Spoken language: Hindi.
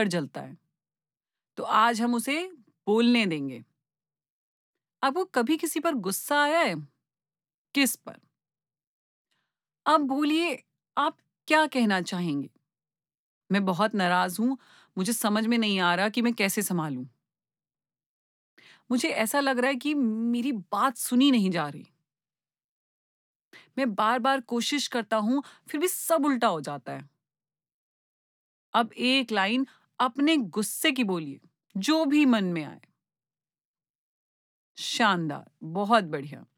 जलता है, तो आज हम उसे बोलने देंगे। आपको कभी किसी पर गुस्सा आया है? किस पर? अब बोलिए, आप क्या कहना चाहेंगे? मैं बहुत नाराज़ हूँ, मुझे समझ में नहीं आ रहा कि मैं कैसे सँभालूँ। मुझे ऐसा लग रहा है कि मेरी बात सुनी नहीं जा रही। मैं बार-बार कोशिश करता हूँ, फिर भी सब उल्टा हो जाता है। अब एक लाइन अपने गुस्से की बोलिए, जो भी मन में आए। शानदार, बहुत बढ़िया।